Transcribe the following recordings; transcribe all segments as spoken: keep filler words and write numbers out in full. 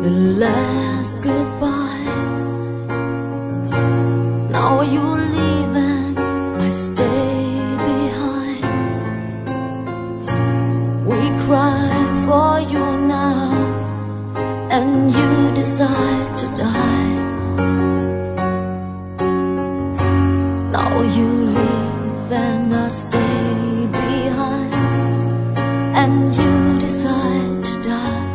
the last goodbye. Now you're leaving, I stay behind. We cry for you now, and you decide to die. Now you leave and I stay behind, and you decide to die.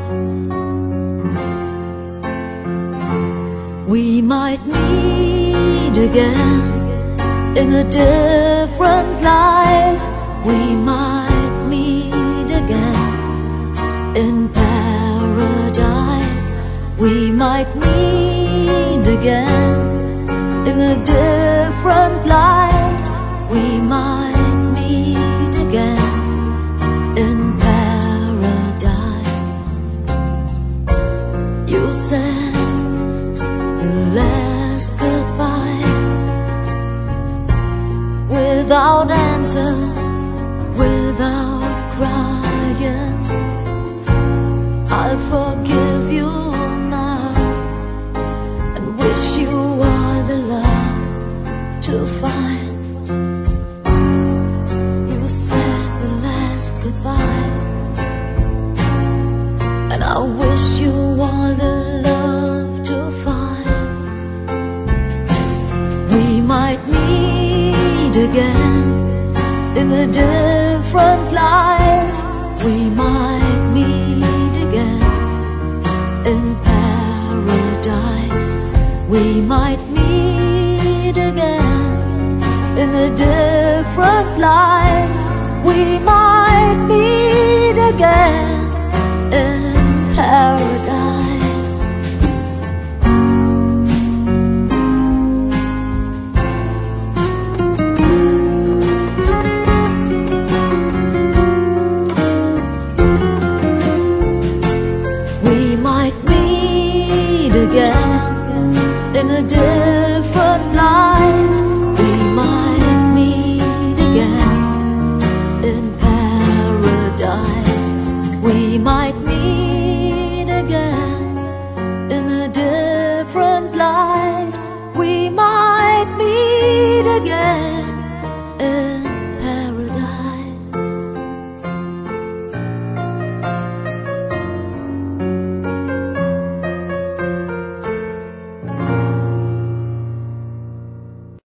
We might meet again in a different life. We might meet again in paradise. We might meet again in a different light. We might meet again in paradise. You said the last goodbye without answers, without crying. I'll forgive you now and wish you all the love to find. You said the last goodbye, and I wish you all the love to find. We might meet again in a different life. We might meet again in paradise. We might meet again in a different light. We might meet again in paradise. We might meet again in a different